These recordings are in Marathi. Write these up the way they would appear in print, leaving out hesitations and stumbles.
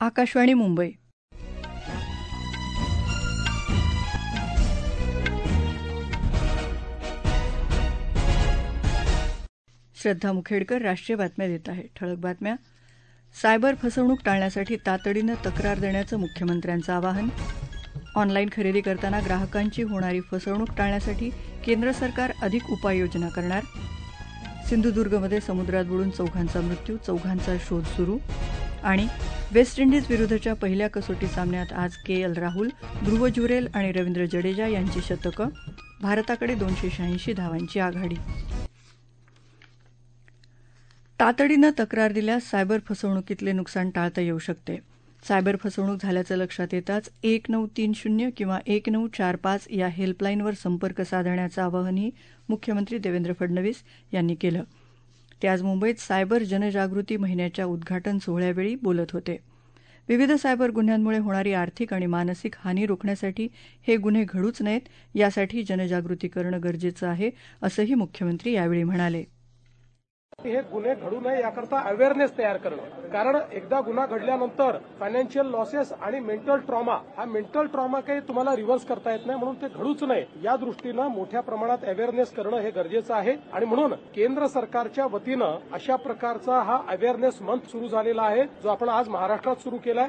आकाशवाणी मुंबई. श्रद्धा मुखेडकर राष्ट्रीय बातम्या देत आहे. ठळक बातम्या. सायबर फसवणूक टाळण्यासाठी तातडीनं तक्रार देण्याचं मुख्यमंत्र्यांचं आवाहन. ऑनलाईन खरेदी करताना ग्राहकांची होणारी फसवणूक टाळण्यासाठी केंद्र सरकार अधिक उपाययोजना करणार. सिंधुदुर्गमध्ये समुद्रात बुडून चौघांचा मृत्यू, चौघांचा शोध सुरू. आणि वेस्ट इंडिज विरुद्धच्या पहिल्या कसोटी सामन्यात आज के.एल. राहुल, ध्रुव जुरेल आणि रवींद्र जडेजा यांची शतकं. भारताकडे 286 धावांची आघाडी. तातडीनं तक्रार दिल्यास सायबर फसवणुकीतले नुकसान टाळता येऊ शकते. सायबर फसवणूक झाल्याचं लक्षात येताच 1930 किंवा 1945 या हेल्पलाईनवर संपर्क साधण्याचं आवाहनही मुख्यमंत्री देवेंद्र फडणवीस यांनी केलं. ते आज मुंबईत सायबर जनजागृती महिन्याच्या उद्घाटन सोहळ्यावेळी बोलत होते. विविध सायबर गुन्ह्यांमुळे होणारी आर्थिक आणि मानसिक हानी रोखण्यासाठी हे गुन्हे घडूच नयेत, यासाठी जनजागृती करणं गरजेचं आहे, असंही मुख्यमंत्री यावेळी म्हणाले. हे गुन्हे घडू नये याकरता अवेअरनेस तयार करणं. कारण एकदा गुन्हा घडल्यानंतर फायनान्शियल लॉसेस आणि मेंटल ट्रॉमा काही तुम्हाला रिव्हर्स करता येत नाही, म्हणून ते घडूच नये या दृष्टीनं मोठ्या प्रमाणात अवेअरनेस करणं हे गरजेचं आहे. आणि म्हणून केंद्र सरकारच्या वतीनं अशा प्रकारचा हा अवेअरनेस मंथ सुरू झालेला आहे, जो आपण आज महाराष्ट्रात सुरू केलाय.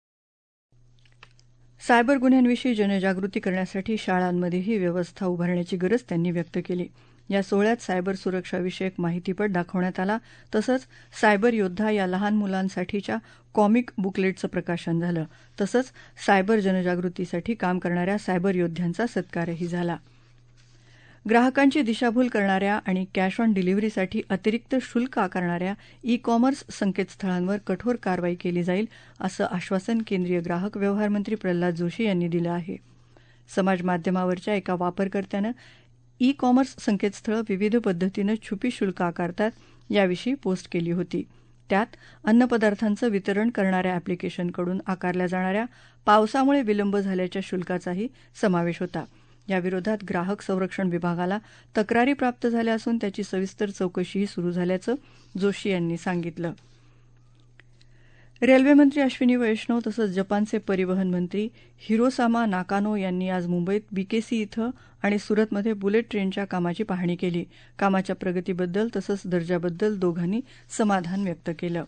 सायबर गुन्ह्यांविषयी जनजागृती करण्यासाठी शाळांमध्येही व्यवस्था उभारण्याची गरज त्यांनी व्यक्त केली. या सोहळ्यात सायबर सुरक्षाविषयक माहितीपट दाखवण्यात आला. तसंच सायबर योद्धा या लहान मुलांसाठीच्या कॉमिक बुकलेटचं प्रकाशन झालं. तसंच सायबर जनजागृतीसाठी काम करणाऱ्या सायबर योद्ध्यांचा सत्कारही झाला. ग्राहकांची दिशाभूल करणाऱ्या आणि कॅश ऑन डिलिव्हरीसाठी अतिरिक्त शुल्क आकारणाऱ्या ई-कॉमर्स संकेतस्थळांवर कठोर कारवाई केली जाईल, असं आश्वासन केंद्रीय ग्राहक व्यवहार मंत्री प्रल्हाद जोशी यांनी दिलं आहे. समाजमाध्यमावरच्या एका वापरकर्त्यानं ई-कॉमर्स संकेतस्थळं विविध पद्धतीनं छुपी शुल्क आकारतात याविषयी पोस्ट केली होती. त्यात अन्नपदार्थांचं वितरण करणाऱ्या ॲप्लिकेशनकडून आकारल्या जाणाऱ्या पावसामुळे विलंब झाल्याच्या शुल्काचाही समावेश होता. याविरोधात ग्राहक संरक्षण विभागाला तक्रारी प्राप्त झाल्या असून त्याची सविस्तर चौकशीही सुरू झाल्याचं जोशी यांनी सांगितलं. रेल्वेमंत्री अश्विनी वैष्णव तसंच जपानचे परिवहन मंत्री हिरोसामा नाकानो यांनी आज मुंबईत बीकेसी इथं आणि सुरतमध्ये बुलेट ट्रेनच्या कामाची पाहणी केली. कामाच्या प्रगतीबद्दल तसंच दर्जाबद्दल दोघांनी समाधान व्यक्त केलं.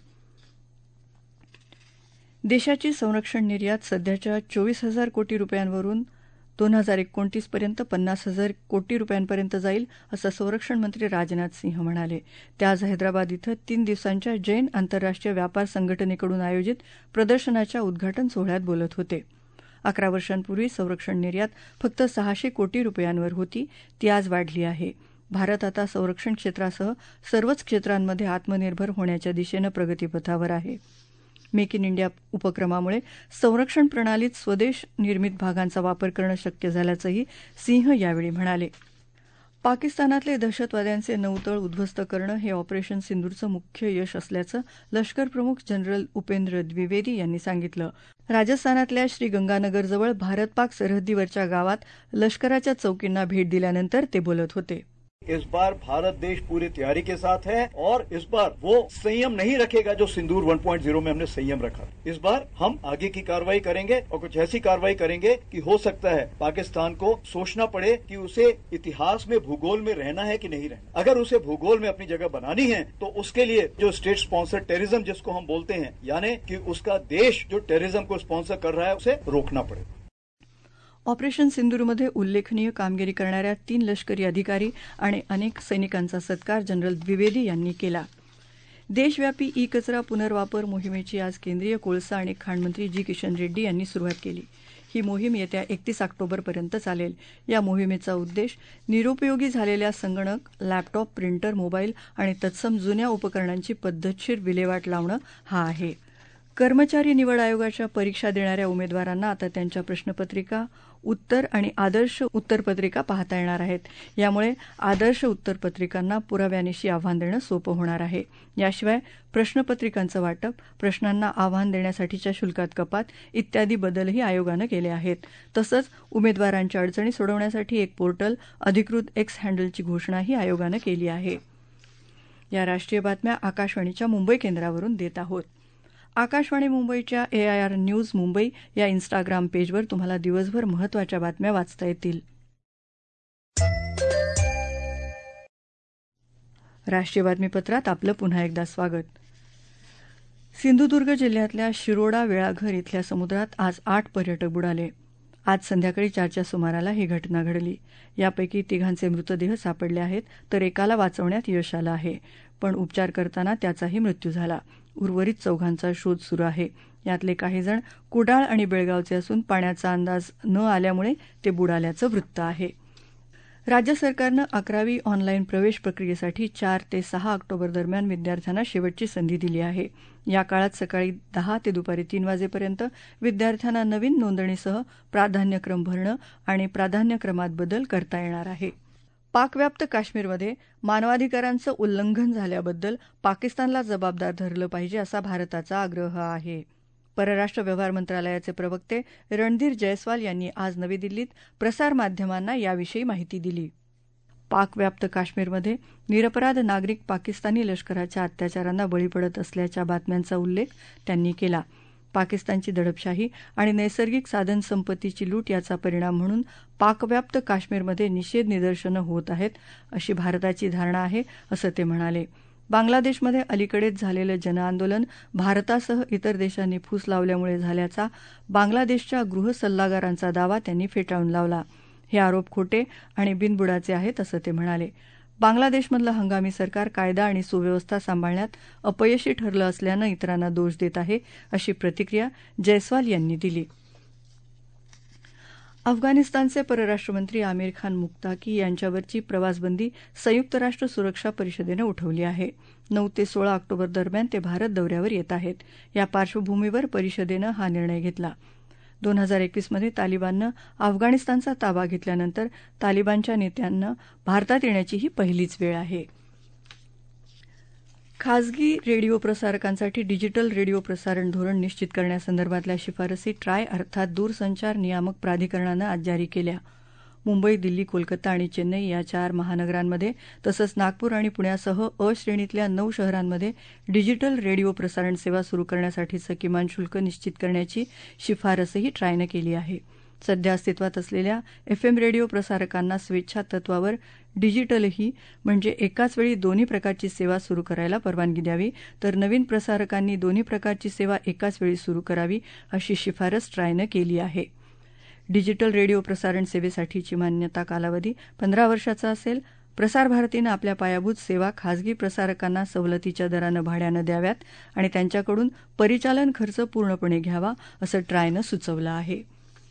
देशाची संरक्षण निर्यात सध्याच्या 24,000 कोटी रुपयांवरून 2029 पर्यंत 50,000 कोटी रुपयांपर्यंत जाईल, असं संरक्षण मंत्री राजनाथ सिंह म्हणाले. ते आज हैदराबाद इथं 3 दिवसांच्या जैन आंतरराष्ट्रीय व्यापार संघटनेकडून आयोजित प्रदर्शनाच्या उद्घाटन सोहळ्यात बोलत होते. 11 वर्षांपूर्वी संरक्षण निर्यात फक्त 600 कोटी रुपयांवर होती, ती आज वाढली आहे. भारत आता संरक्षण क्षेत्रासह सर्वच क्षेत्रांमध्ये आत्मनिर्भर होण्याच्या दिशेनं प्रगतीपथावर आहे. मेक इन इंडिया उपक्रमामुळे संरक्षण प्रणालीत स्वदेश निर्मित भागांचा वापर करणं शक्य झाल्याचंही सिंह यावेळी म्हणाले. पाकिस्तानातले दहशतवाद्यांचे नौतळ उद्ध्वस्त करणं हे ऑपरेशन सिंदूरचं मुख्य यश असल्याचं लष्कर प्रमुख जनरल उपेंद्र द्विवेदी यांनी सांगितलं. राजस्थानातल्या श्रीगंगानगरजवळ भारत पाक सरहद्दीवरच्या गावात लष्कराच्या चौकींना भेट दिल्यानंतर ते बोलत होते. इस बार भारत देश पूरी तैयारी के साथ है और इस बार वो संयम नहीं रखेगा जो सिंदूर 1.0 में हमने संयम रखा. इस बार हम आगे की कार्रवाई करेंगे और कुछ ऐसी कार्रवाई करेंगे कि हो सकता है पाकिस्तान को सोचना पड़े कि उसे इतिहास में भूगोल में रहना है कि नहीं रहना. अगर उसे भूगोल में अपनी जगह बनानी है तो उसके लिए जो स्टेट स्पॉन्सर्ड टेररिज्म जिसको हम बोलते हैं, यानी कि उसका देश जो टेररिज्म को स्पॉन्सर कर रहा है उसे रोकना पड़े. ऑपरेशन सिंदूरमध्ये उल्लेखनीय कामगिरी करणाऱ्या 3 लष्करी अधिकारी आणि अनेक सैनिकांचा सत्कार जनरल द्विवेदी यांनी केला. देशव्यापी ई कचरा पुनर्वापर मोहिमेची आज केंद्रीय कोळसा आणि खाणमंत्री जी किशन रेड्डी यांनी सुरुवात केली. ही मोहीम येत्या 31 ऑक्टोबरपर्यंत चालेल. या मोहिमेचा उद्देश निरुपयोगी झालेल्या संगणक, लॅपटॉप, प्रिंटर, मोबाईल आणि तत्सम जुन्या उपकरणांची पद्धतशीर विल्हेवाट लावणं हा आहे. कर्मचारी निवड आयोगाच्या परीक्षा देणाऱ्या उमेदवारांना आता त्यांच्या प्रश्नपत्रिका, उत्तर आणि आदर्श उत्तरपत्रिका पाहता येणार आहेत. यामुळे आदर्श उत्तरपत्रिकांना पुराव्यानिशी आव्हान देणं सोपं होणार आहे. याशिवाय प्रश्नपत्रिकांचं वाटप, प्रश्नांना आव्हान देण्यासाठीच्या शुल्कात कपात इत्यादी बदलही आयोगानं केले आहेत. तसंच उमेदवारांच्या अडचणी सोडवण्यासाठी एक पोर्टल, अधिकृत एक्स हँडलची घोषणाही आयोगानं केली आहे. या राष्ट्रीय बातम्या आकाशवाणीच्या मुंबई केंद्रावरून देत आहोत. आकाशवाणी मुंबईच्या AIR न्यूज मुंबई या इन्स्टाग्राम पेजवर तुम्हाला दिवसभर महत्त्वाच्या बातम्या वाचता येतील. राष्ट्रीय बातमीपत्रात आपलं पुन्हा एकदा स्वागत. सिंधुदुर्ग जिल्ह्यातल्या शिरोडा वेळाघर इथल्या समुद्रात आज 8 पर्यटक बुडाले. आज संध्याकाळी 4च्या सुमाराला ही घटना घडली. यापैकी 3घांचे मृतदेह सापडले आहेत, तर एकाला वाचवण्यात यश आलं आहे, पण उपचार करताना त्याचाही मृत्यू झाला. उर्वरित 4घांचा शोध सुरू आहे. यातले काही जण कुडाळ आणि बेळगावचे असून पाण्याचा अंदाज न आल्यामुळे ते बुडाल्याचं वृत्त आहे. राज्य सरकारनं 11वी ऑनलाईन प्रवेश प्रक्रियेसाठी 4 ते 6 ऑक्टोबर दरम्यान विद्यार्थ्यांना शेवटची संधी दिली आहे. या काळात सकाळी 10 ते दुपारी 3 वाजेपर्यंत विद्यार्थ्यांना नवीन नोंदणीसह प्राधान्यक्रम भरणं आणि प्राधान्यक्रमात बदल करता येणार आहे. पाकव्याप्त काश्मीरमध्ये मानवाधिकारांचं उल्लंघन झाल्याबद्दल पाकिस्तानला जबाबदार धरलं पाहिजे असा भारताचा आग्रह आहे. परराष्ट्र व्यवहार मंत्रालयाचे प्रवक्ते रणधीर जयस्वाल यांनी आज नवी दिल्लीत प्रसारमाध्यमांना याविषयी माहिती दिली. पाकव्याप्त काश्मीरमध्ये निरपराध नागरिक पाकिस्तानी लष्कराच्या अत्याचारांना बळी पडत असल्याच्या बातम्यांचा उल्लेख त्यांनी केला. पाकिस्तानची दडपशाही आणि नैसर्गिक साधनसंपत्तीची लूट याचा परिणाम म्हणून पाकव्याप्त काश्मीरमध्ये निषेध निदर्शनं होत आहेत, अशी भारताची धारणा आहे, असं ते म्हणाले. बांगलादेशमध्ये अलीकडेच झालेलं जनआंदोलन भारतासह इतर देशांनी फूस लावल्यामुळे झाल्याचा बांगलादेशच्या गृह सल्लागारांचा दावा त्यांनी फेटाळून लावला. हे आरोप खोटे आणि बिनबुडाचे आहेत, असं ते म्हणाले. बांगलादेशमधलं हंगामी सरकार कायदा आणि सुव्यवस्था सांभाळण्यात अपयशी ठरलं असल्यानं इतरांना दोष देत आहे, अशी प्रतिक्रिया जयस्वाल यांनी दिली. अफगाणिस्तानचे परराष्ट्रमंत्री आमिर खान मुक्ताकी यांच्यावरची प्रवासबंदी संयुक्त राष्ट्र सुरक्षा परिषदेनं उठवली आहे. 9 ते 16 ऑक्टोबर दरम्यान ते भारत दौऱ्यावर येत आहेत. या पार्श्वभूमीवर परिषदेनं हा निर्णय घेतला. 2021 मध्ये तालिबाननं अफगाणिस्तानचा ताबा घेतल्यानंतर तालिबानच्या नेत्यांना भारतात येण्याची ही पहिलीच वेळ आहे. खासगी रेडिओ प्रसारकांसाठी डिजिटल रेडिओ प्रसारण धोरण निश्चित करण्यासंदर्भातल्या शिफारसी ट्राय अर्थात दूरसंचार नियामक प्राधिकरणानं आज जारी केल्या. मुंबई, दिल्ली, कोलकाता आणि चेन्नई या 4 महानगरांमध्ये तसंच नागपूर आणि पुण्यासह अ श्रेणीतल्या 9 शहरांमध्ये डिजिटल रेडिओ प्रसारण सेवा सुरू करण्यासाठीचं किमान शुल्क निश्चित करण्याची शिफारसही ट्रायनं केली आहे. सध्या अस्तित्वात असलेल्या FM रेडिओ प्रसारकांना स्वेच्छा तत्वावर डिजिटलही म्हणजे एकाच वेळी दोन्ही प्रकारची सेवा सुरू करायला परवानगी द्यावी, तर नवीन प्रसारकांनी दोन्ही प्रकारची सेवा एकाच वेळी सुरू करावी, अशी शिफारस ट्रायनं केली आहे. डिजिटल रेडिओ प्रसारण सेवेसाठीची मान्यता कालावधी 15 वर्षाचा असेल. प्रसार भारतीनं आपल्या पायाभूत सेवा खासगी प्रसारकांना सवलतीच्या दरानं भाड्यानं द्याव्यात आणि त्यांच्याकडून परिचालन खर्च पूर्णपणे घ्यावा, असं ट्रायनं सुचवलं आहे.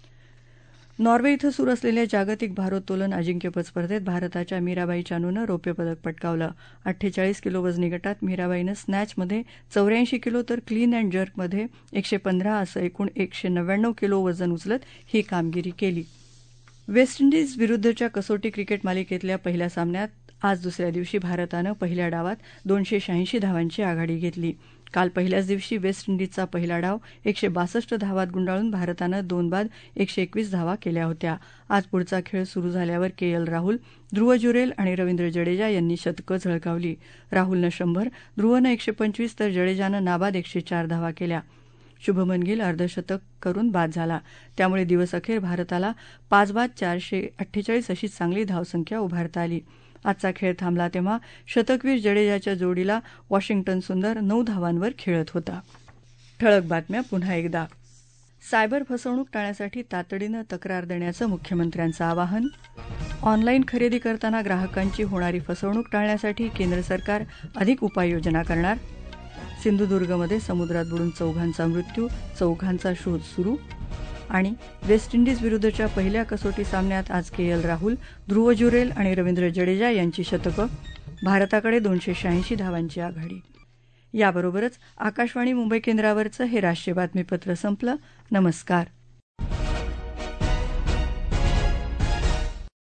नॉर्वे इथं सुरू असलेल्या जागतिक भारोत्तोलन अजिंक्यपद स्पर्धेत भारताच्या मीराबाई चानूनं रौप्य पदक पटकावलं. 48 किलो वजनी गटात मीराबाईनं स्नॅचमध्ये 84 किलो तर क्लीन अँड जर्कमध्ये 115 असं एकूण 199 किलो वजन उचलत ही कामगिरी केली. वेस्ट इंडिज विरुद्धच्या कसोटी क्रिकेट मालिकेतल्या पहिल्या सामन्यात आज दुसऱ्या दिवशी भारतानं पहिल्या डावात 286 धावांची आघाडी घेतली. काल पहिल्याच दिवशी वेस्ट इंडिजचा पहिला डाव 162 धावात गुंडाळून भारतानं 2 बाद 121 धावा केल्या होत्या. आज पुढचा खेळ सुरू झाल्यावर KL राहुल, ध्रुव जुरेल आणि रवींद्र जडेजा यांनी शतकं झळकावली. राहुलनं 100, ध्रुवनं 125 तर जडेजानं नाबाद 104 धावा केल्या. शुभमन गिल अर्धशतक करून बाद झाला. त्यामुळे दिवसअखेर भारताला 5 बाद 448 अशी चांगली धावसंख्या उभारता आली. आजचा खेळ थांबला तेव्हा शतकवीर जडेजाच्या जोडीला वॉशिंग्टन सुंदर 9 धावांवर खेळत होता. ठळक बातम्या पुन्हा एकदा. सायबर फसवणूक टाळण्यासाठी तातडीनं तक्रार देण्याचं मुख्यमंत्र्यांचं आवाहन. ऑनलाईन खरेदी करताना ग्राहकांची होणारी फसवणूक टाळण्यासाठी केंद्र सरकार अधिक उपाययोजना करणार. सिंधुदुर्गमध्ये समुद्रात बुडून 4घांचा मृत्यू, 4घांचा शोध सुरू. आणि वेस्ट इंडिज विरुद्धच्या पहिल्या कसोटी सामन्यात आज KL राहुल, ध्रुव जुरेल आणि रवींद्र जडेजा यांची शतकं. भारताकडे 286 धावांची आघाडी. याबरोबरच आकाशवाणी मुंबई केंद्रावरचं हे राष्ट्रीय बातमीपत्र संपलं. नमस्कार.